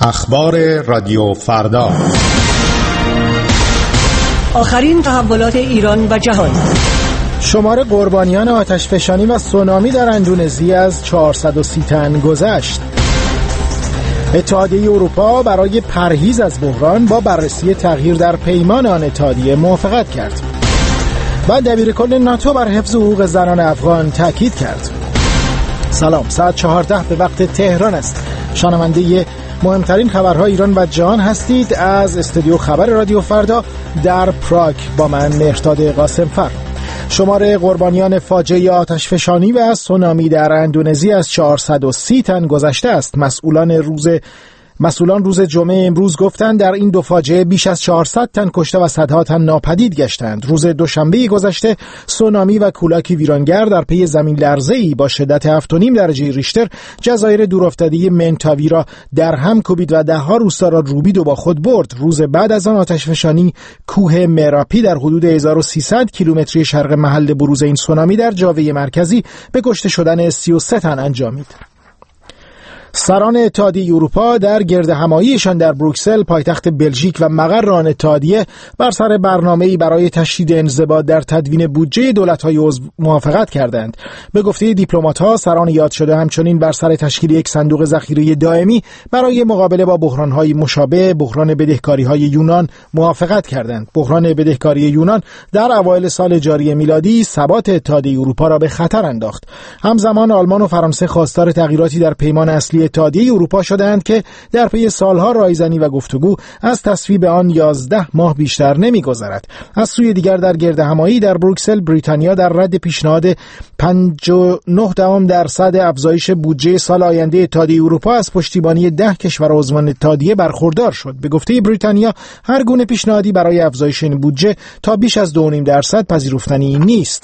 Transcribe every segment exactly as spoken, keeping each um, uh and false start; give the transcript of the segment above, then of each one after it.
اخبار رادیو فردا، آخرین تحولات ایران و جهان. شمار قربانیان آتشفشانی و سونامی در اندونزی از چهارصد و سی تن گذشت. اتحادیه اروپا برای پرهیز از بحران با بررسی تغییر در پیمان آن اتحادیه موافقت کرد. و دبیرکل ناتو بر حفظ حقوق زنان افغان تاکید کرد. سلام، ساعت چهارده به وقت تهران است. شنونده مهمترین خبرهای ایران و جهان هستید. از استودیو خبر رادیو فردا در پراگ با من مهرداد قاسمفر. شمار قربانیان فاجعه آتشفشانی و سونامی در اندونزی از چهارصد و سی تن گذشته است. مسئولان روز مسئولان روز جمعه امروز گفتند در این دو فاجعه بیش از چهارصد تن کشته و صدها تن ناپدید گشتند. روز دوشنبه گذشته سونامی و کولاکی ویرانگر در پی زمین لرزه‌ای با شدت هفت و نیم درجه ریشتر جزایر دورافتاده منتاوی را در هم کوبید و ده‌ها روستا را روبید و با خود برد. روز بعد از آن آتشفشانی کوه مراپی در حدود هزار و سیصد کیلومتری شرق محل بروز این سونامی در جاوه مرکزی به کشته شدن سی و سه تن انجامید. سران اتحادیه اروپا در گردهماییشان در بروکسل پایتخت بلژیک و مقر آن اتحادیه بر سر برنامه‌ای برای تشدید انضباط در تدوین بودجه دولت‌های عضو موافقت کردند. به گفته دیپلمات‌ها سران یاد شده همچنین بر سر تشکیل یک صندوق ذخیره دائمی برای مقابله با بحران‌های مشابه بحران بدهکاری‌های یونان موافقت کردند. بحران بدهکاری یونان در اوایل سال جاری میلادی ثبات اتحادیه اروپا را به خطر انداخت. همزمان آلمان و فرانسه خواستار تغییراتی در پیمان اصلی اتحادیه اروپا شدند که در پی سالها رایزنی و گفتگو از تصویب آن یازده ماه بیشتر نمی‌گذرد. از سوی دیگر در گردهمایی در بروکسل بریتانیا در رد پیشنهاد پنجاه و نه دهم درصد افزایش بودجه سال آینده اتحادیه اروپا از پشتیبانی ده کشور عضو اتحادیه برخوردار شد. به گفته بریتانیا هر گونه پیشنهادی برای افزایش این بودجه تا بیش از دو و نیم درصد پذیرفتنی نیست.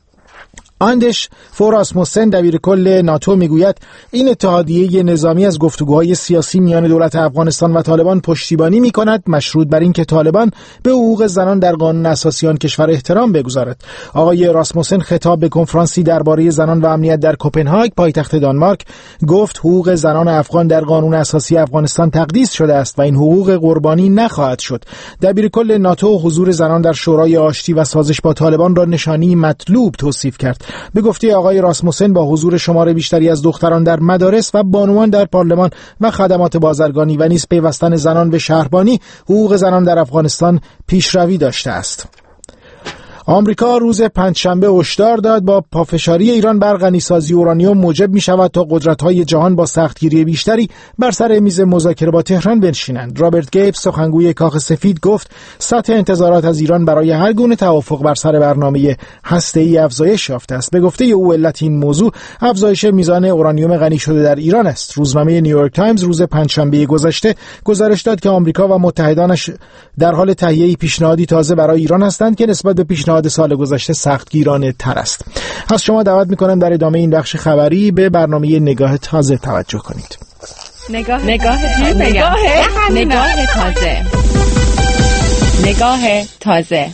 آندش فوراسموسن دبیرکل ناتو میگوید این اتحادیه نظامی از گفتگوهای سیاسی میان دولت افغانستان و طالبان پشتیبانی میکند، مشروط بر اینکه طالبان به حقوق زنان در قانون اساسی آن کشور احترام بگذارد. آقای راسموسن خطاب به کنفرانسی درباره زنان و امنیت در کوپنهاگ پایتخت دانمارک گفت حقوق زنان افغان در قانون اساسی افغانستان تقدیس شده است و این حقوق قربانی نخواهد شد. دبیرکل ناتو حضور زنان در شورای آشتی و سازش با طالبان را نشانی مطلوب توصیف کرد. به گفته آقای راسموسن با حضور شمار بیشتری از دختران در مدارس و بانوان در پارلمان و خدمات بازرگانی و نیز پیوستن زنان به شهربانی حقوق زنان در افغانستان پیشروی داشته است. آمریکا روز پنجشنبه هشدار داد با پافشاری ایران بر غنیسازی اورانیوم موجب می شود تا قدرت‌های جهان با سختگیری بیشتری بر سر میز مذاکره با تهران بنشینند. رابرت گیبز سخنگوی کاخ سفید گفت سطح انتظارات از ایران برای هر گونه توافق بر سر برنامه هسته‌ای افزایش یافته است. به گفته او علت این موضوع افزایش میزان اورانیوم غنی شده در ایران است. روزنامه نیویورک تایمز روز پنجشنبه گذشته گزارش داد که آمریکا و متحدانش در حال تهیه پیشنهادی تازه برای ایران هستند که نسبت به پیشنهاد سال گذشته سختگیرانه تر است. از شما دعوت میکنم در ادامه این بخش خبری به برنامه نگاه تازه توجه کنید. نگاه نگاه نگاه نگاه تازه نگاه تازه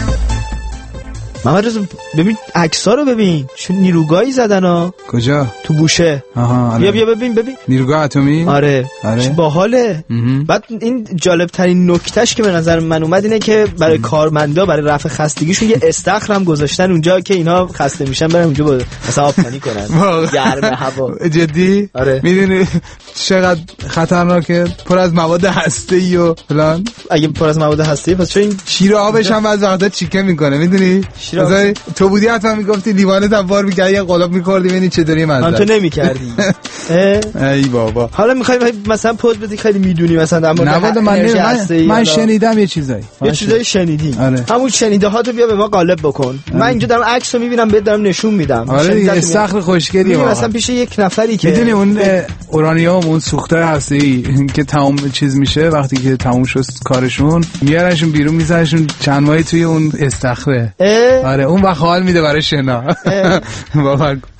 محمد رضا ببین عکس‌ها رو ببین، چه نیروگاهی زدن ها. کجا؟ تو بوشه. آها. بیا بیا ببین ببین. نیروگاه اتمی؟ آره. آره. چه باحاله. بعد این جالب ترین نکتهش که به نظر من اومد اینه که برای کارمندا برای رفع خستگیشون یه استخر هم گذاشتن اونجا که اینا خسته میشن برن اونجا با مثلا آبتنی کنن. گرم هوا. جدی؟ آره. میدونی چقدر خطرناکه؟ پر از مواد هسته‌ای و فلان. اگه پر از مواد هسته‌ای پس چه این شیر آبش هم از وقتا چیکه میکنه میدونی؟ مثلا تو بودی حتما میگفتی لیوانت هم بار میگه یه قلاب میکردی ببینی چه داری مزه. من تو نمیکردی. ای بابا. حالا میخوای مثلا پوز بدی خیلی میدونی مثلا در مورد من من شنیدم یه چیزایی. یه چیزایی شنیدی. آره. همون شنیده ها تو بیا به ما قالب بکن. آره. من اینجا دارم عکسو میبینم بهت دارم نشون میدم. آره استخر خوشگلی واقعا. مثلا پیش یک نفری که میدونی اون اورانیوم اون سوختای هسته‌ای که تمام چیز میشه وقتی که تموم شد کارشون میارنشون بیرون میذارنشون چند ماهی توی اون استخره. آره اون وقت حال میده برای شنا. حالا هر وقت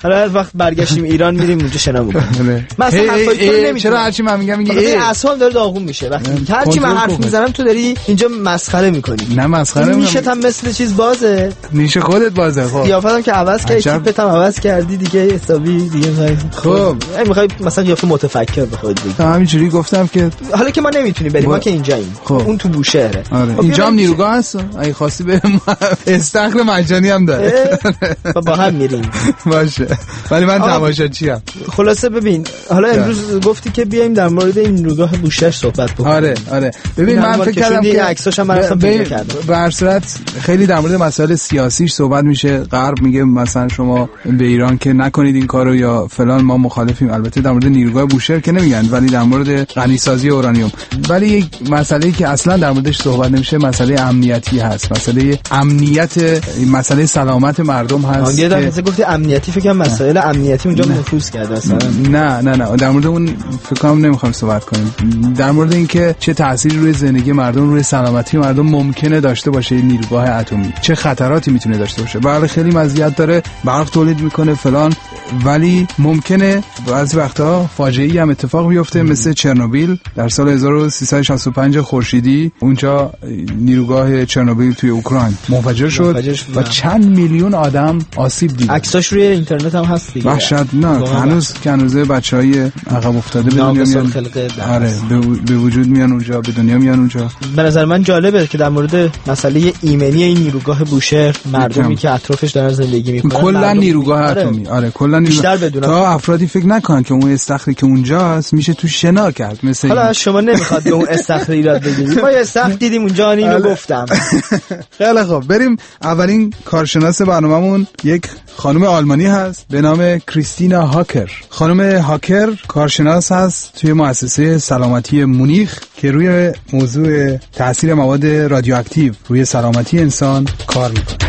وقت برگشتیم ایران میریم اونجا شنا میکنیم. مثلا حرفای تو نمیگم. چرا هرچی من میگم میگی اعصاب داره داغون میشه وقتی هرچی من حرف میزنم تو داری اینجا مسخره میکنی. نه مسخره نمیکنم. نیشت هم مثل چیز بازه. نیش خودت بازه. خب قیافتم که عوض کردی، تیپت هم عوض کردی دیگه حسابی دیگه. خب میخوای مثلا قیافه متفکر بخواد بگی. همینجوری گفتم که حالا که ما نمیتونیم بریم، ما که اینجاییم. اون تو بوشهره. اینجا هم نیروگاه هست. اگه خواستی بریم استخر مجانی هم داره. با هم میریم. باشه. ولی من تماشاچی ام. خلاصه ببین حالا امروز گفتی که بیایم در مورد این نیروگاه بوشهر صحبت بکنیم. آره آره. ببین من فکر کردم که عکساش هم برام پیدا کردم. به هر صورت خیلی در مورد مسائل سیاسیش صحبت میشه. غرب میگه مثلا شما به ایران که نکنید این کارو یا فلان، ما مخالفیم. البته در مورد نیروگاه بوشهر که نمیگن، ولی در مورد غنیسازی اورانیوم. ولی یک مسئله‌ای که اصلا در موردش صحبت نمیشه مسئله امنیتی هست. مسئله امنیت، مسئله سلامت مردم هست. یه دفعه گفتی امنیتی، فکر کنم مسائل امنیتی اونجا نفوذ کرده اصلا. نه نه نه در مورد اون فکر کنم نمیخوام صحبت کنیم. در مورد اینکه چه تأثیری روی زندگی مردم، روی سلامتی مردم ممکنه داشته باشه نیروگاه اتمی، چه خطراتی میتونه داشته باشه. بله خیلی مزیت داره، برق تولید میکنه فلان، ولی ممکنه بعضی وقتا فاجعه‌ای هم اتفاق بیفته مثل چرنوبیل در سال هزار و سیصد و شصت و پنج خورشیدی. اونجا نیروگاه چرنوبیل توی اوکراین منفجر شد و چند میلیون آدم آسیب دید. عکساش روی اینترنت هم هست دیگه. وحشتناک. هنوز که هنوز بچهای عقب افتاده به دنیا میان. آره به وجود میان اونجا، به دنیا میان اونجا. به نظر من جالبه که در مورد مسئله ایمنی این نیروگاه بوشهر مردمی که اطرافش دارن زندگی میکنن کلا نیروگاه اتمی آره کلا بیشتر بدونن. تا افرادی فکر نکنن که اون استخری که اونجاست میشه تو شنا کرد. مثلا حالا شما نمیخواد به اون استخر ایراد بگیرید. ما یه استخر دیدیم اونجا، اینو گفتم. خیلی خوب بریم. اولین کارشناس برنامه‌مون یک خانم آلمانی هست به نام کریستینا هاکر. خانم هاکر کارشناس هست توی مؤسسه سلامتی مونیخ که روی موضوع تاثیر مواد رادیواکتیو روی سلامتی انسان کار میکنه.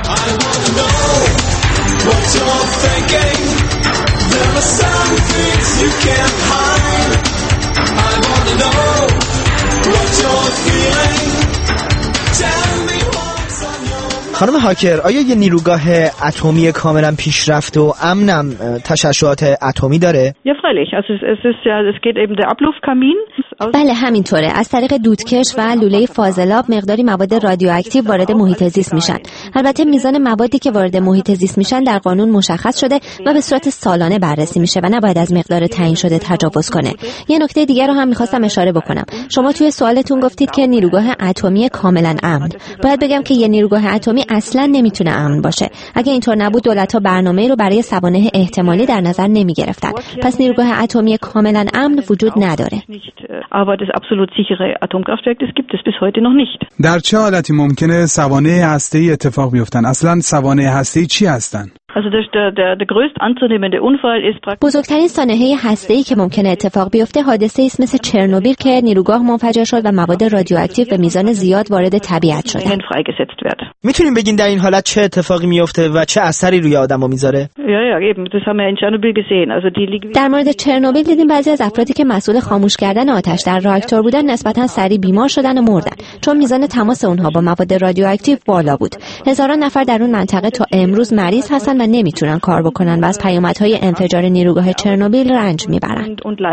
خانم هاکر، آیا یه نیروگاه اتمی کاملا پیشرفته و امنم تشعشعات اتمی داره؟ Ja, freilich. Also es ist ja, es geht eben der Abluftkamin. بله همینطوره. از طریق دودکش و لوله فاضلاب مقداری مواد رادیواکتیو وارد محیط زیست میشن. البته میزان موادی که وارد محیط زیست میشن در قانون مشخص شده و به صورت سالانه بررسی میشه و نباید از مقدار تعیین شده تجاوز کنه. یه نکته دیگر رو هم میخواستم اشاره بکنم. شما توی سوالتون گفتید که نیروگاه اتمی کاملا امن. باید بگم که یه نیروگاه اتمی اصلا نمیتونه امن باشه. اگه اینطور نبود دولت‌ها برنامه‌ای رو برای سوانح احتمالی در نظر نمیگرفتن. پس نیروگاه اتمی کاملا امن وجود نداره. Aber das absolut sichere Atomkraftwerk, das gibt es bis heute noch nicht. در چه حالتی ممکنه سوانح هسته‌ای اتفاق بیفتن؟ اصلا سوانح هسته‌ای چی هستن؟ Also der der der größte anzunehmende Unfall ist praktisch بزرگترین سانحه هسته‌ای که ممکنه اتفاق بیفته حادثه است مثل چرنوبیل که نیروگاه منفجر شد و مواد رادیواکتیو به میزان زیاد وارد طبیعت شد. freigesetzt wird. میتونیم بگین در این حالت چه اتفاقی میفته و چه اثری روی آدمو میذاره؟ Ja ja, eben, das haben wir in Tschernobyl gesehen. Also die در مورد چرنوبیل دیدیم بعضی از افرادی که مسئول خاموش کردن آتش در راکتور بودن نسبتاً سریع بیمار شدن و مردن چون میزان تماس اونها با مواد رادیواکتیو بالا بود. هزاران نفر در اون منطقه تا امروز مریض هستن و نمیتونن کار بکنن و از پیامدهای انفجار نیروگاه چرنوبیل رنج میبرن.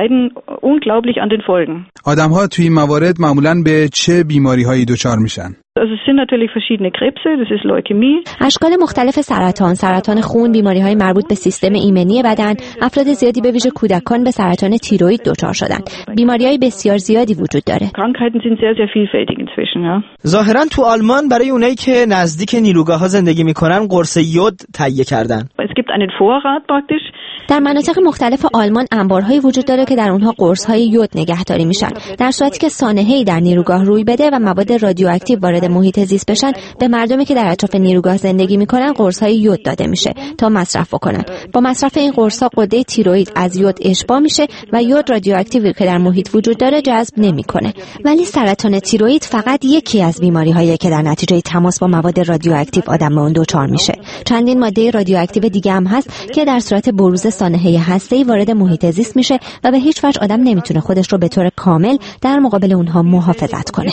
آدم‌ها توی این موارد معمولاً به چه بیماری‌هایی دچار میشن؟ Also es sind natürlich verschiedene Krebse, das ist Leukämie. اشکال مختلف سرطان، سرطان خون، بیماری‌های مربوط به سیستم ایمنی بدن، افراد زیادی به ویژه کودکان به سرطان تیروئید دچار شدن. بیماری‌های بسیار زیادی وجود داره. Krankheiten sind sehr sehr vielfältig inzwischen, ja. ظاهراً تو آلمان برای اونایی که نزدیک نیروگاه‌ها زندگی می‌کنن قرص یود تهیه کردن. Es gibt einen Vorrat praktisch. در مناطق مختلف آلمان انبارهایی وجود داره که در اونها قرص‌های یود نگهداری میشن. در صورتی که سانحه‌ای در نیروگاه روی بده و مواد رادیواکتیو وارد محیط زیست بشن، به مردمی که در اطراف نیروگاه زندگی میکنن قرص‌های یود داده میشه تا مصرف بکنن. با مصرف این قرص‌ها غده تیروئید از یود اشباع میشه و یود رادیواکتیوی که در محیط وجود داره جذب نمیکنه. ولی سرطان تیروئید فقط یکی از بیماری‌هایی که در نتیجه تماس با مواد رادیواکتیو آدم به اون دچار میشه. چندین ماده رادیواکتیو دیگه هم هست که در صورت بروز سانحه هسته‌ای وارد محیط زیست میشه و به هیچ وجه آدم نمیتونه خودش رو به طور کامل در مقابل اونها محافظت کنه.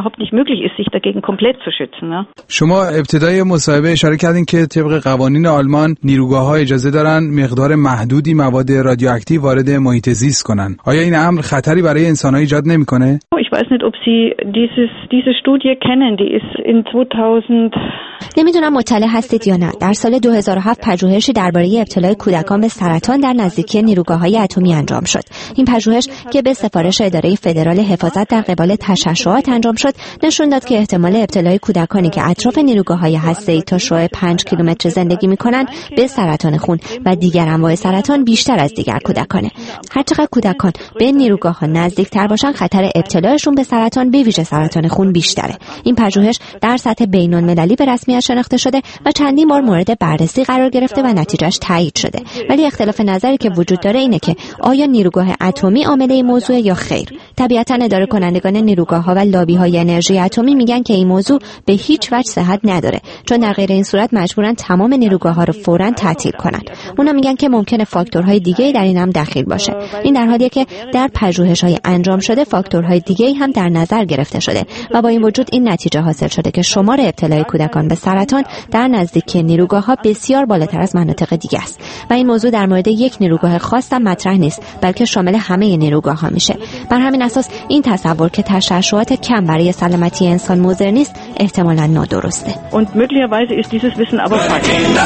شما ابتدای مصاحبه اشاره کردین که طبق قوانین آلمان نیروگاه‌ها اجازه دارن مقدار محدودی مواد رادیواکتیو وارد محیط زیست کنن. آیا این امر خطری برای انسان‌ها ایجاد نمی‌کنه؟ Ich weiß nicht, ob Sie dieses, diese Studie kennen, die ist in zweitausend نمیدونم مطلع هستید یا نه. در سال دو هزار و هفت پژوهشی درباره ابتلای کودکان به سرطان در نزدیکی نیروگاه‌های اتمی انجام شد. این پژوهش که به سفارش اداره فدرال حفاظت در قبال تشعشعات انجام شد، نشون داد که احتمال ابتلای کودکانی که اطراف نیروگاه‌های هسته‌ای تا شعاع پنج کیلومتر زندگی می‌کنند به سرطان خون و دیگر انواع سرطان بیشتر از دیگر کودکانه. هرچقدر کودکان به نیروگاه‌ها نزدیک‌تر باشن، خطر ابتلایشون به سرطان به ویژه سرطان خون بیشتره. این پژوهش در سطح بین‌المللی به رسمیت شناخته شده و چندین بار مورد بررسی قرار گرفته و نتیجهش تایید شده. ولی اختلاف نظری که وجود داره اینه که آیا نیروگاه اتمی عامل این موضوع یا خیر. طبیعتاً اداره کنندگان نیروگاه‌ها و لابی‌های انرژی اتمی میگن که این موضوع به هیچ وجه صحت نداره، چون در غیر این صورت مجبورن تمام نیروگاه‌ها رو فوراً تعطیل کنن. اونا میگن که ممکنه فاکتورهای دیگه‌ای در این هم دخیل باشه. این در حالیه که در پژوهش‌های انجام شده فاکتورهای دیگه‌ای هم در نظر گرفته شده و با این وجود این نتیجه حاصل شده که شمار ابتلای کودکان به سرطان در نزدیکی نیروگاه‌ها بسیار بالاتر از مناطق دیگه است و این موضوع در مورد یک نیروگاه خاص هم مطرح نیست، بلکه شامل همه نیروگاه‌ها میشه. بر همین اساس این تصور که تشعشعات کم برای سلامتی انسان مضر نیست احتمالاً نادرسته. Und möglicherweise ist dieses Wissen aber falsch.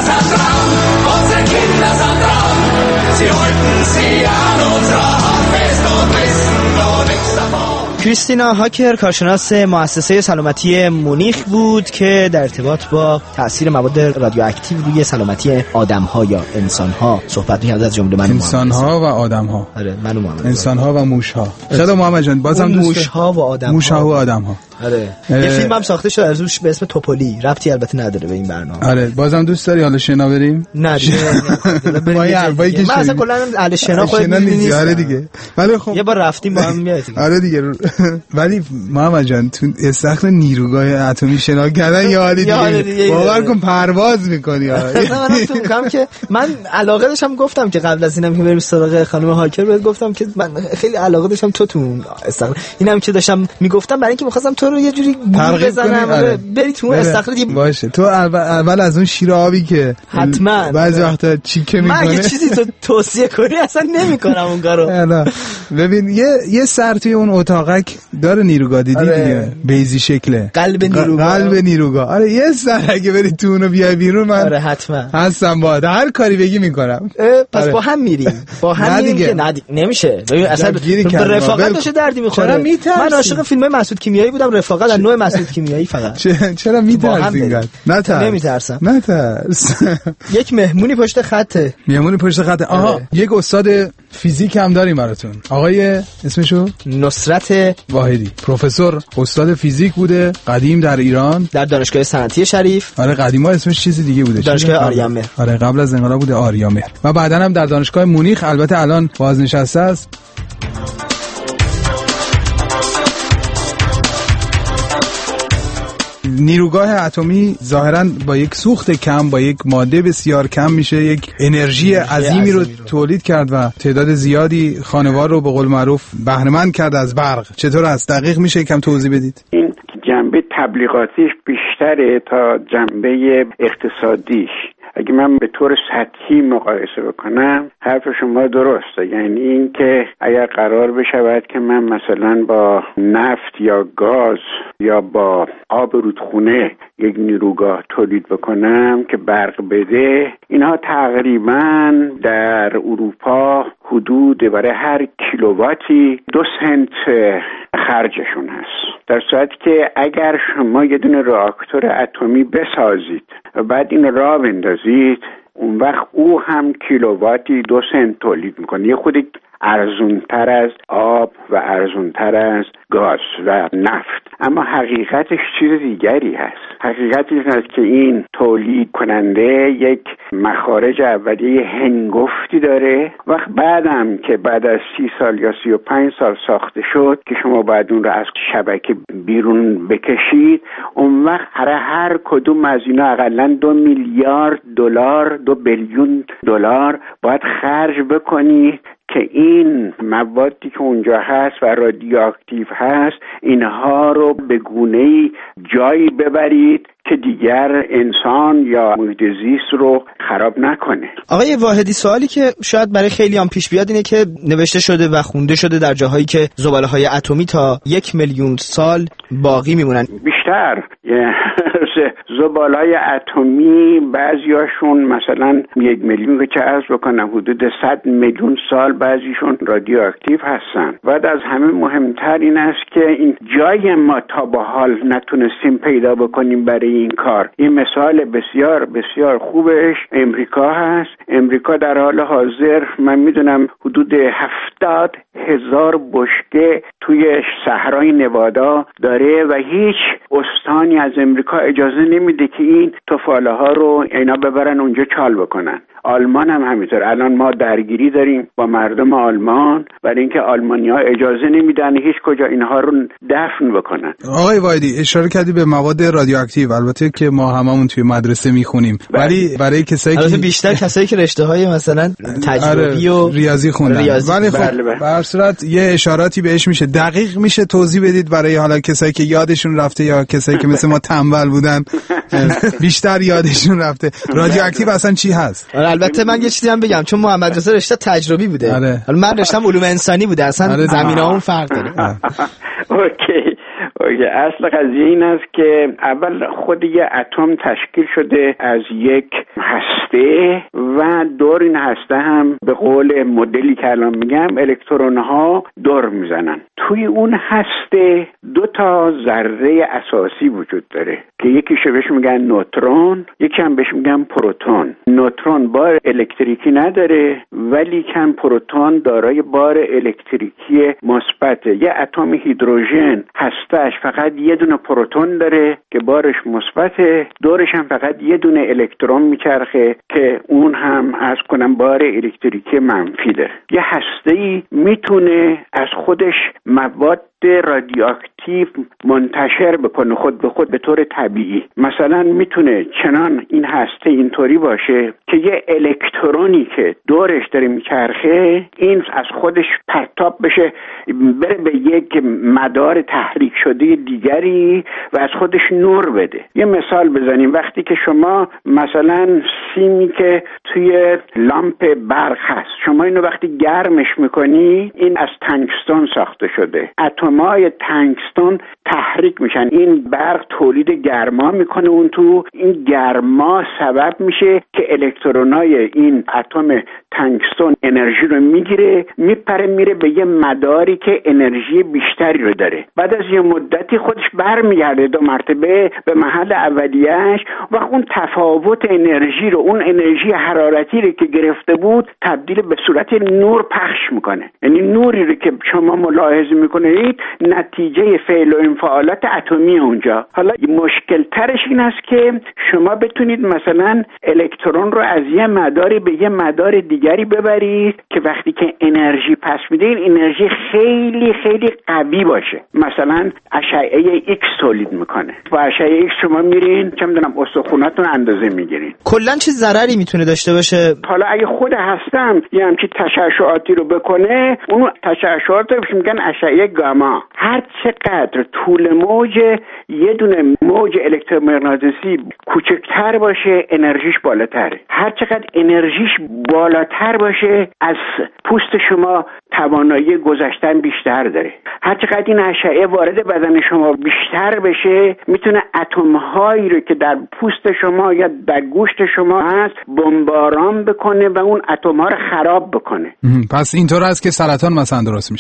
کریستینا هاکر کارشناس مؤسسه سلامتی مونیخ بود که در ارتباط با تاثیر مواد رادیواکتیو روی سلامتی آدم‌ها یا انسان‌ها صحبت می‌کرد، از جمله من انسان‌ها و آدم‌ها. آره منو محمد. انسان‌ها و موش‌ها. خیلی محمد جان بازم دوست موش‌ها و آدم‌ها. موش‌ها و آدم‌ها. آره یه فیلم هم ساخته شده از روش به اسم توپولی، ربطی البته نداره به این برنامه. آره بازم دوست داری حالا شنا بریم؟ نه دیگه ما یه حرفایی که من اصلا کلا اهل شنا خودت می‌دونی. آره دیگه. ولی خب یه بار رفتیم با هم میاد. آره دیگه. ولی محمد جان تو استخر نیروگاه اتمی شنا کردن یه حالی دیگه. باور کن پرواز می‌کنی. اصلا من تو میگم که من علاقه داشتم، گفتم که قبل از اینم که بریم سراغ خانم هاکر بهت گفتم که من خیلی علاقه داشتم تو تو استخر. اینم که داشتم میگفتم برای اینکه می‌خواستم تو رو یه جوری بزنم آره. بری تو استخر باشه. تو اول, اول از اون شیر آبی که حتما بعضی وقتا چیکه میکنه من یه چیزی تو توصیه کنی اصلا نمیکنم اون کارو. ببین یه یه سر توی اون اتاقک داره نیروگاه دیدی آره. دیگه بیزی شکله قلب نیروگاه قلب نیروگاه آره یه سر اگه بری تو اونو بیای بیرون من آره حتما هستم باهات هر کاری بگی میکنم. پس آره. با هم میریم با هم میریم که نه نمیشه اصلا رفاقت داشته دردی میخوره. من عاشق فیلمای مسعود کیمیایی بودم، رفاقت از نوع مسعود کیمیایی فقط. چرا میترسی اینقدر؟ نه ترس. نمیترسم. نه ترس. یک مهمونی پشت خطه. مهمونی پشت خطه. آها یک استاد فیزیک هم داریم براتون. آقای اسمشو نصرت واحدی، پروفسور استاد فیزیک بوده قدیم در ایران در دانشگاه صنعتی شریف. آره قدیما اسمش چیزی دیگه بوده، دانشگاه آریامهر. آره قبل از انقلاب بوده آریامهر و بعدن هم در دانشگاه مونیخ، البته الان بازنشسته است. نیروگاه اتمی ظاهراً با یک سوخت کم، با یک ماده بسیار کم میشه یک انرژی عظیمی رو تولید کرد و تعداد زیادی خانوار رو به قول معروف بهره مند کرد از برق. چطور است؟ دقیق میشه یکم توضیح بدید؟ این جنبه تبلیغاتیش بیشتره تا جنبه اقتصادیش. اگه من به طور سطحی مقایسه بکنم حرف شما درسته، یعنی این که اگر قرار بشود که من مثلا با نفت یا گاز یا با آب رودخونه یک نیروگاه تولید بکنم که برق بده، اینها تقریبا در اروپا حدود برای هر کیلوواتی دو سنت خرجشون هست، در صورتی که اگر شما یه دونه راکتور اتمی بسازید و بعد این را بندازید، اون وقت او هم کیلوواتی دو سنت تولید میکنه. یه خود ارزونتر از آب و ارزونتر از گاز و نفت. اما حقیقتش چیز دیگری هست. حقیقت این است که این تولید کننده یک مخارج اولیه هنگفتی داره، وقت بعدم که بعد از سی سال یا سی و پنج سال ساخته شد که شما باید اون رو از شبکه بیرون بکشید، اون وقت هر هر کدوم از اینا اقلا دو میلیارد دلار دو بیلیون دلار باید خرج بکنی که این موادی که اونجا هست و رادیواکتیو هست اینها رو به گونه‌ای جایی ببرید که دیگر انسان یا محیط زیست رو خراب نکنه. آقای واحدی، سوالی که شاید برای خیلی هم پیش بیاد اینه که نوشته شده و خونده شده در جاهایی که زباله‌های اتمی تا یک میلیون سال باقی میمونن. بیشتر زباله‌های اتمی بعضیاشون مثلا یک میلیون که عرض بکنم حدود صد میلیون سال بعضیشون رادیواکتیو هستن. بعد از همه مهمتر این است که این جای ما تا به حال نتونستیم پیدا بکنیم برای این کار. این مثال بسیار بسیار خوبش امریکا هست. امریکا در حال حاضر من میدونم حدود هفتاد هزار بشکه توی صحرای نوادا داره و هیچ استانی از امریکا اجازه نمیده که این تفاله ها رو اینا ببرن اونجا چال بکنن. آلمان هم همینطور. الان ما درگیری داریم با مردم آلمان برای اینکه آلمانی‌ها اجازه نمیدن هیچ کجا اینها رو دفن بکنن. آقای واحدی اشاره کردی به مواد رادیواکتیو، البته که ما هممون توی مدرسه میخونیم، ولی برای کسایی که بیشتر کسایی که رشته‌های مثلا تجربی و ریاضی خوندن، ولی خب به هر صورت یه اشاراتی بهش میشه. دقیق میشه توضیح بدید برای حالا کسایی که یادشون رفته یا کسایی که مثل ما تنبل بودن بیشتر یادشون رفته رادیواکتیو اصلا چی هست؟ البته من یه چیزی هم بگم، چون محمد رضا رشته تجربی بوده، حالا من رشتم علوم انسانی بوده، اصلا زمینه‌هامون فرق داره. اوکی اوکی اصل قضیه این است که اول خود یه اتم تشکیل شده از یک هسته و دور این هسته هم به قول مدلی که الان میگم الکترون ها دور میزنن. توی اون هسته دو تا ذره اساسی وجود داره که یکیش بهش میگن نوترون، یکی هم بهش میگن پروتون. نوترون بار الکتریکی نداره ولی کم پروتون دارای بار الکتریکی مثبت. یه اتم هیدروژن هسته‌اش فقط یه دونه پروتون داره که بارش مثبته، دورش هم فقط یه دونه الکترون میچرخه که اون هم از کنم بار الکتریکی منفی داره. یه هسته‌ای میتونه از خودش مواد رادیواکتیو منتشر بکنه خود به خود به طور طبیعی. مثلا میتونه چنان این هسته اینطوری باشه که یه الکترونی که دورش داره میچرخه این از خودش پرتاب بشه بره به یک مدار تحریک شده دیگری و از خودش نور بده. یه مثال بزنیم، وقتی که شما مثلا سیمی که توی لامپ برق هست شما اینو وقتی گرمش میکنی این از تنگستون ساخته شده، اتمای تنگستون تحریک میشن، این برق تولید گرما میکنه اون تو، این گرما سبب میشه که الکترونای این اتم تنگستون انرژی رو میگیره میپره میره به یه مداری که انرژی بیشتری رو داره. بعد از یه مدتی خودش برمیگرده دو مرتبه به محل اولیه‌اش و اون تفاوت انرژی رو، اون انرژی حرارتی رو که گرفته بود تبدیل به صورت نور پخش میکنه. یعنی نوری رو که شما ملاحظه میکنید نتیجه فعل و انفعالات اتمی اونجا. حالا مشکل ترش این است که شما بتونید مثلا الکترون رو از یه مداری به یه مدار دیگری ببرید که وقتی که انرژی پس میده این انرژی خیلی خیلی قوی باشه. مثلا اشعه ایکس تولید میکنه. با اشعه ایکس شما میرین چه میدونم استخوناتون اندازه میگیرین. کلا چه ضرری میتونه داشته باشه؟ حالا اگه خود هستم یه همچین تشعشعاتی رو بکنه، اون تشعشعات رو میگن اشعه گاما. هر چقدر طول موج یه دونه موج الکترومغناطیسی کوچکتر باشه انرژیش بالاتره. هر چقدر انرژیش بالاتر باشه از پوست شما توانایی گذشتن بیشتر داره. هر چقدر این اشعه وارد بدن شما بیشتر بشه میتونه اتم هایی رو که در پوست شما یا در گوشت شما هست بمباران بکنه و اون اتم ها رو خراب بکنه. پس اینطور است که سرطان مثلا درست میشه. یه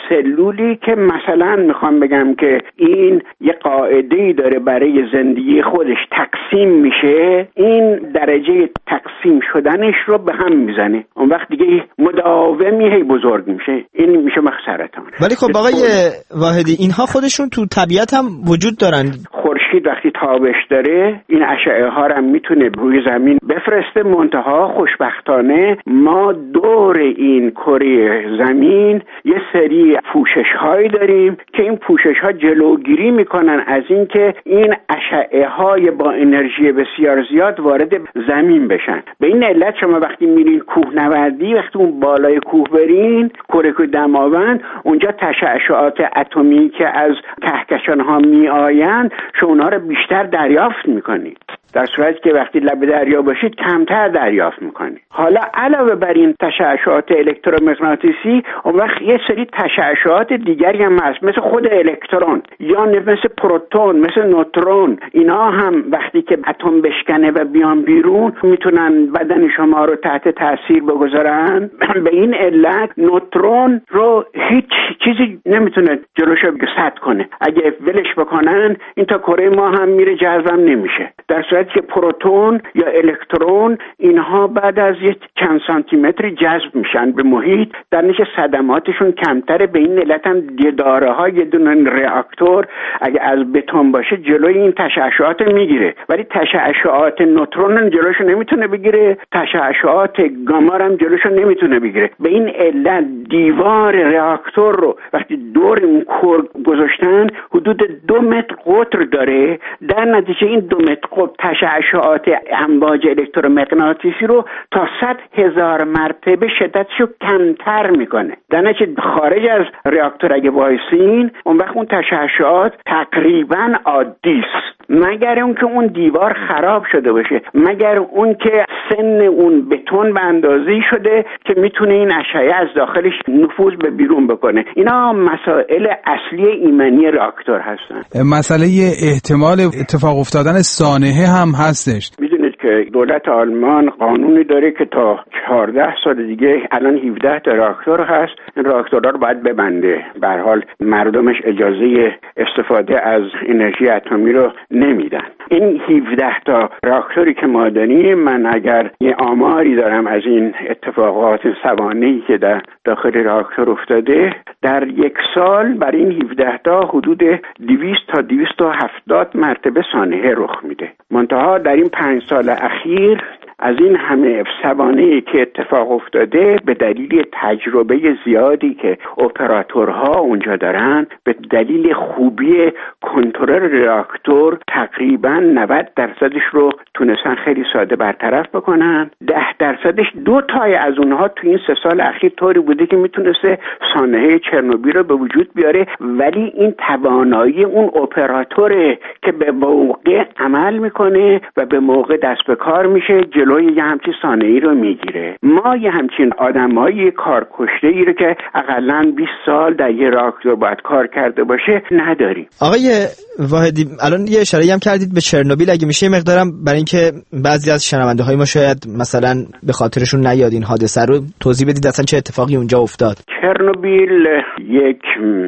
سلولی که مثلا میخوام بگم که این یه قاعده‌ای داره برای زندگی خودش تقسیم میشه، این درجه تقسیم شدنش رو به هم میزنه، اون وقت دیگه مداومی هی بزرگ میشه، این میشه سرطان. ولی خب آقای واحدی اینها خودشون تو طبیعت هم وجود دارن. خورشید وقتی تابش داره این اشعه ها رو میتونه روی زمین بفرسته، منتها خوشبختانه ما دور این کره زمین یه سری پوشش هایی داریم که این پوشش ها جلوگیری میکنن از اینکه این اشعه های با انرژی بسیار زیاد وارد زمین بشن. به این علت شما وقتی میرین کوهنوردی، وقتی اون بالای کوه برین، کره دماوند، اونجا تشعشعات اتمی که از کهکشان ها می آیند شما رو بیشتر دریافت میکنید، در صورتی که وقتی لب دریا باشید کمتر دریافت میکنید. حالا علاوه بر این تشعشعات الکترومغناطیسی، اون وقت یه سری تشعشعات دیگری هم هست، مثل خود الکترون یا مثل پروتون، مثل نوترون. اینا هم وقتی که اتم بشکنه و بیان بیرون میتونن بدن شما رو تحت تاثیر بگذارن. به این علت نوترون رو هیچ چیزی نمیتونه جلوشو سد کنه، اگه ولش بکنن این تا کره ما هم میره، جذبم نمیشه. در صورتی که پروتون یا الکترون اینها بعد از یک چند سانتی متری جذب میشن به محیط، در نتیجه صدماتشون کمتره. به این علت هم داره ها یه دونه reaktور اگه از بتون باشه جلوی این تشعشعات میگیره، ولی تشعشعات نوترون جلوشو نمیتونه بگیره، تشعشعات گاما هم جلوشو نمیتونه بگیره. به این علت دیوار reaktور رو وقتی دور اون کور گذاشتن حدود دو متر قطر داره، در نتیجه این دو متر قطر تشعشعات امواج الکترومغناطیسی رو تا صد هزار مرتبه شدتشو کمتر میکنه. در نتیجه خارج از reaktور اگه وایسین اون وقت اون تشعشعات تقریبا عادی است، مگر اون که اون دیوار خراب شده باشه، مگر اون که سن اون بتون به اندازه‌ای شده که میتونه این اشعه از داخلش نفوذ به بیرون بکنه. اینا مسائل اصلی ایمنی reaktور هستن. مسئله احتمال اتفاق افتادن سانحه هم هستش. میدونید که دولت آلمان قانونی داره که تا چهارده سال دیگه، الان هفده تا راکتور هست، این راکتورها رو باید ببنده. به هر حال مردمش اجازه استفاده از انرژی اتمی رو نمیدن. این هفده تا راکتوری که ما داریم، من اگر یه آماری دارم از این اتفاقات سوانحی که در داخل راکتور افتاده، در یک سال برای این هفده تا حدود دویست تا دویست و هفتاد مرتبه سانحه رخ میده. منتها در این پنج سال اخیر از این همه سوانحی که اتفاق افتاده به دلیل تجربه زیادی که اپراتورها اونجا دارن، به دلیل خوبی کنترل راکتور، تقریبا نود درصدش رو تونستن خیلی ساده برطرف بکنن. ده درصدش دو تای از اونها تو این سه سال اخیر طوری بوده که میتونسته سانحه چرنوبیل رو به وجود بیاره، ولی این توانایی اون اپراتوره که به موقع عمل میکنه و به موقع دست به کار میشه، جلوی یه همچین سانحه‌ای رو میگیره. ما یه همچین آدمایی کارکشته ای رو که اقلاً بیست سال در یه راکتور باید کار کرده باشه نداریم. آقای واحدی الان یه اشاره‌ای هم کردید به چرنوبیل، اگه میشه مقدارم برای اینکه بعضی از شنونده‌های ما شاید مثلا به خاطرشون نیاد این حادثه رو توضیح بدید اصلا چه اتفاقی اونجا افتاد. چرنوبیل یک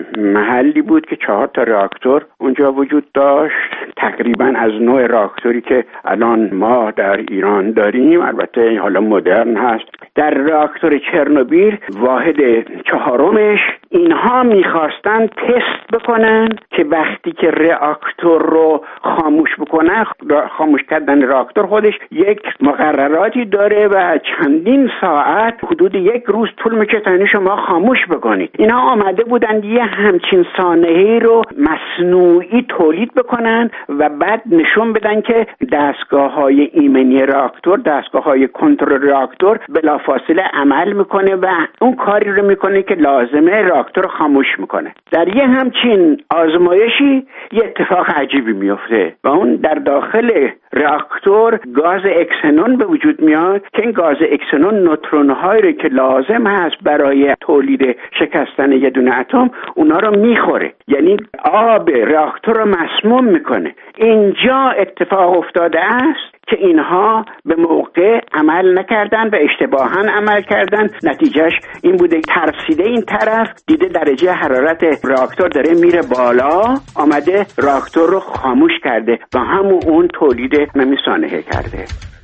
محلی بود که چهار تا راکتور اونجا وجود داشت، تقریبا از نوع راکتوری که الان ما در ایران داریم، البته حالا مدرن هست. در راکتور چرنوبیل واحد چهارمش اینها میخواستن تست بکنن که وقتی که راکتور رو خاموش بکنن، خاموش کردن راکتور خودش یک مقرراتی داره و چندین ساعت، حدود یک روز طول میکشه تا شما خاموش بکنید. اینا آمده بودن یه همچین سانحه‌ای رو مصنوعی تولید بکنن و بعد نشون بدن که دستگاه‌های ایمنی راکتور، دستگاه‌های کنترل راکتور بلافاصله عمل میکنه و اون کاری رو میکنه که لازمه راکتور خاموش میکنه. در یه همچین آزمایشی یه اتفاق عجیبی میفته و اون در داخل راکتور گاز اکسنون به وجود میاد که این گاز اکسنون نوترون‌هایی رو که لازم هست برای تولید شکستن یه دونه اتم اونا رو میخوره، یعنی آب راکتور رو مسموم میکنه. اینجا اتفاق افتاده است که اینها به موقع عمل نکردن و اشتباهاً عمل کردن. نتیجهش این بوده ترسیده این طرف، دیده درجه حرارت راکتور داره میره بالا، آمده راکتور رو خاموش کرده و همون اون تولید نمی سانحه کرده.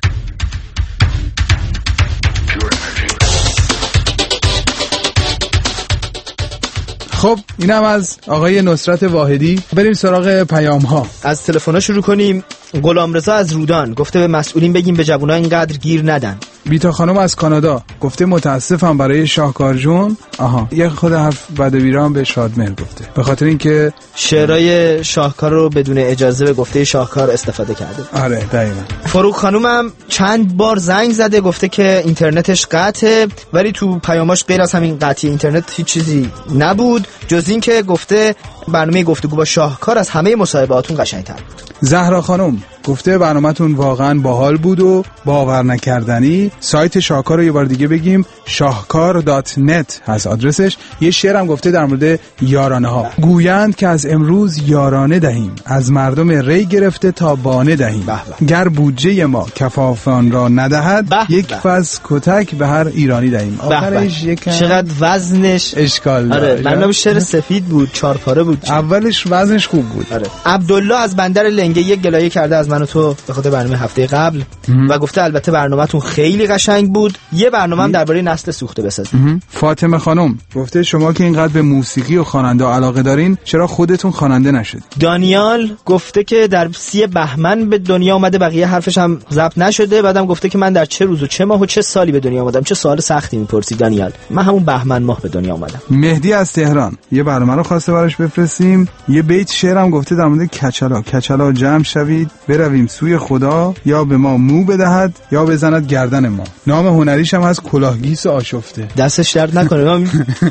خب اینم از آقای نصرت واحدی. بریم سراغ پیام ها. از تلفن‌ها شروع کنیم. غلامرضا از رودان گفته به مسئولین بگیم به جوونا اینقدر گیر ندن. بیتا خانم از کانادا گفته متاسفم برای شاهکار جون. آها یه خود حرف بعد ویران به شادمهر گفته به خاطر اینکه شعرهای شاهکار رو بدون اجازه به گفته شاهکار استفاده کرده. آره دقیقاً. فاروق خانم هم چند بار زنگ زده گفته که اینترنتش قطعه، ولی تو پیاماش غیر از همین قطعی اینترنت هیچ چیزی نبود جز این که گفته برنامه گفتگو با شاهکار از همه مصاحبهاتون قشنگ‌تر بود. زهرا خانم گفته برنامه‌تون واقعا باحال بود و باور نکردنی. سایت شاهکار رو یه بار دیگه بگیم، شاهکار دات نت هست آدرسش. یه شعرم گفته در مورد یارانه ها، گویند که از امروز یارانه دهیم، از مردم ری گرفته تا بانه دهیم، گر بودجه ما کفافان را ندهد، یک فز کتک به هر ایرانی دهیم. آخرش یکم چقدر وزنش اشکال داره. آره برنامه شعر سفید بود، چهار پاره بود. اولش وزنش خوب بود. آره. عبدالله از بندر لنگه یک گلایه کرده از من و تو به خاطر برنامه هفته قبل ام. و گفته البته برنامه‌تون خیلی قشنگ بود، یه برنامه هم درباره نسل سوخته بسازید. فاطمه خانم گفته شما که اینقدر به موسیقی و خواننده علاقه دارین، چرا خودتون خواننده نشدید؟ دانیال گفته که در سی بهمن به دنیا اومده، بقیه حرفش هم ضبط نشده. بعدم گفته که من در چه روز و چه ماه و چه سالی به دنیا اومدم. چه سوال سختی میپرسی دانیال. من همون بهمن ماه به دنیا اومدم. مهدی از تهران یه برنامه رو خواسته براش بفرستیم. یه بیت شعرم گفته در مورد کچلا. کچلا جمع شوید برویم سوی خدا، یا به ما مو بدهد یا بزند گردن ما. نام هنریش هم از کلاهگیس آشفته. دستش درد نکنه.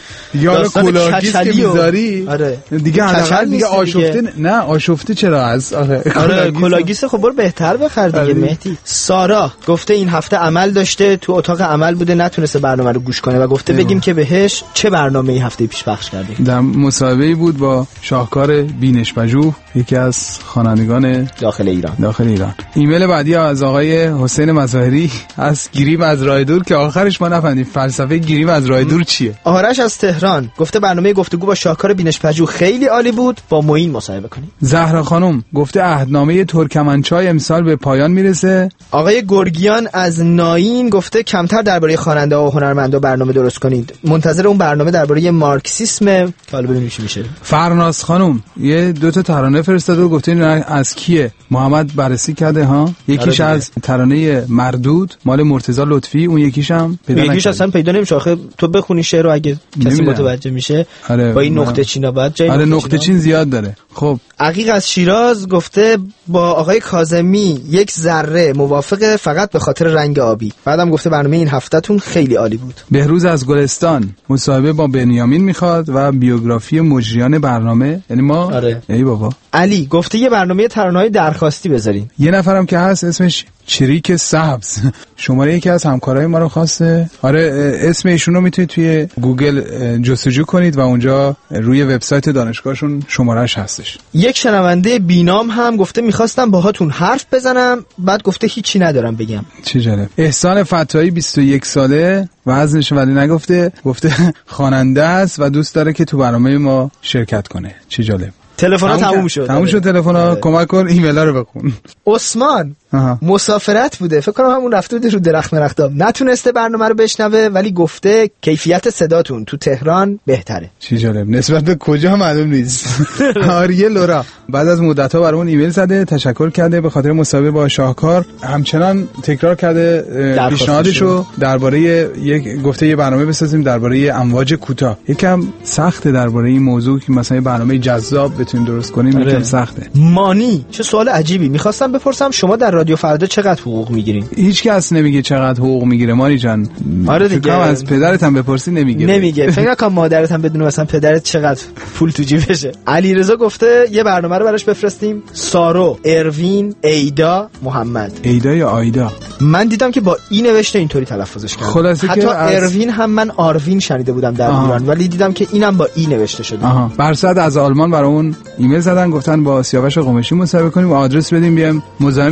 یا کلاهگیس که میذاری آره دیگه حداقل دیگه آشفته نه آشفته چرا از آره آره کلاهگیس خب برو بهتر بخر دیگه. مهدی سارا گفته این هفته عمل داشته، تو اتاق عمل بوده، نتونسته برنامه رو گوش کنه و گفته ایوه. بگیم که بهش چه برنامه‌ای هفته پیش پخش کردیم. در مصاحبه‌ای بود با شاهکار بینش پژوه، یکی از خوانندگان داخل ایران. داخل ایران. ایمیل بعدی از آقای حسین مظاهری از گیریم از راه دور که آخرش ما نفهمیدیم فلسفه گیریم از راه دور چیه. آرش از تهران گفته برنامه گفتگو با شاهکار بینش پژوه خیلی عالی بود، با معین مصاحبه کنیم. زهرا خانم گفته عهدنامه ترکمنچای امسال به پایان میرسه. آقای گرگیان از ناین گفته کمتر درباره خواننده و هنرمندا برنامه درست کنید، منتظر اون برنامه درباره مارکسیسم که حالا ببینیم چی میشه. فرناز خانم یه دو تا ترانه فرستاده و گفته از کیه؟ محمد بررسی کرده ها. یکیش از ترانه مردود مال مرتضی لطفی، اون یکیش هم پیدا نکرد. یکیش اصلا پیدا نمیشه. آخه تو بخونی شعر رو اگه کسی متوجه میشه آره با این نقطه چینا بعد جای آره نقطه چین زیاد داره. خب عقیق از شیراز گفته با آقای کاظمی یک ذره موافقه، فقط به خاطر رنگ آبی. بعدم گفته برنامه این هفتهتون خیلی عالی بود. بهروز از گلستان مصاحبه با بنیامین میخواد و بیوگرافی مجریان برنامه، یعنی ما آره. ای بابا. علی گفته یه برنامه ترانه‌های درخواستی بذارین. یه نفرم که هست اسمش چریک سبز، شماره یکی از همکارای ما رو خواسته. آره اسم ایشون رو میتونید توی گوگل جستجو کنید و اونجا روی وبسایت دانشگاهشون شمارهش هستش. یک شنونده بینام هم گفته میخواستم باهاتون حرف بزنم، بعد گفته هیچی ندارم بگم. چه جالب. احسان فتایی بیست و یک ساله، وزنش ولی نگفته، گفته خواننده است و دوست داره که تو برنامه ما شرکت کنه. چه جالب. تلفن‌ها تموم شد. تموم شد تلفن‌ها. کمک کن ایمیل‌ها رو بخون. عثمان آها. مسافرت بوده، فکر کنم همون رفته بوده رو درخت مرختاب، نتونسته برنامه رو بشنوه ولی گفته کیفیت صداتون تو تهران بهتره. چی جالب. نسبت به کجا معلوم نیست. آریه لورا بعد از مدت‌ها برامون ایمیل زده، تشکر کرده به خاطر مصاحبه با شاهکار، همچنان تکرار کرده پیشنهادشو درباره یک گفته یه برنامه بسازیم درباره امواج کوتاه. یکم سخته درباره این موضوع که مثلا برنامه جذاب بتونیم درست کنیم. یکم سخته. مانی چه سوال عجیبی. می‌خواستم بپرسم شما در رادیو فردا چقدر حقوق میگیرین؟ هیچ کس نمیگه چقدر حقوق میگیره مانی جان. آره دیگه. از پدرت هم بپرسی نمیگه. نمیگه. فکر نکنم مادرت هم بدونه مثلا پدرت چقدر پول تو جیبشه. علیرضا گفته یه برنامه رو براش بفرستیم. سارو، اروین، ایدا، محمد. ایدا یا آیدا؟ من دیدم که با ای نوشته اینطوری تلفظش کرده. خلاصه حتی که از... اروین هم من آروین شنیده بودم در آه. ایران، ولی دیدم که اینم با ای نوشته شده. آها. برصد از آلمان برامون ایمیل زدن، گفتن با سیاوش قمیشی مصاحبه کنیم و آدرس بدیم بیام مزاحم بشیم.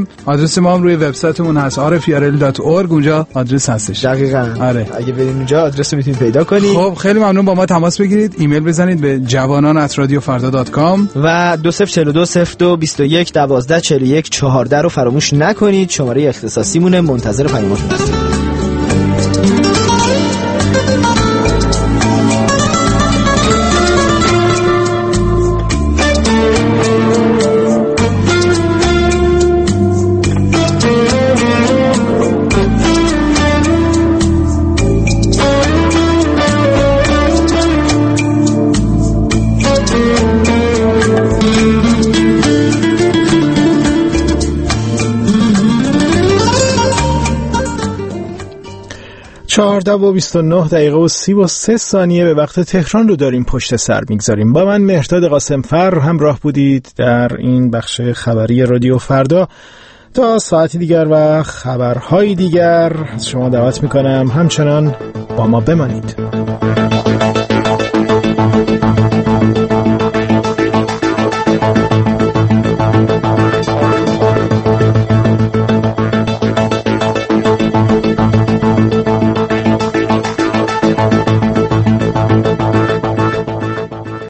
کام. آدرس ما هم روی وبسایتمون هست عارف یارل دات اورگ، اونجا آدرس هستش. دقیقاً. آره. اگه برید اونجا آدرس رو میتونید پیدا کنید. خب خیلی ممنون، با ما تماس بگیرید، ایمیل بزنید به جوانان ات رادیو فردا دات کام و دو صفر چهل و دو صفر دو بیست و یک دوازده چهل و یک چهارده رو فراموش نکنید. شماره اختصاصی مونه، منتظر پیامتون هستیم. چهارده و بیست و نه دقیقه و سی و سه ثانیه به وقت تهران رو داریم پشت سر میگذاریم. با من مهرداد قاسمفر همراه بودید در این بخش خبری رادیو فردا. تا ساعتی دیگر و خبرهای دیگر از شما دعوت میکنم همچنان با ما بمانید.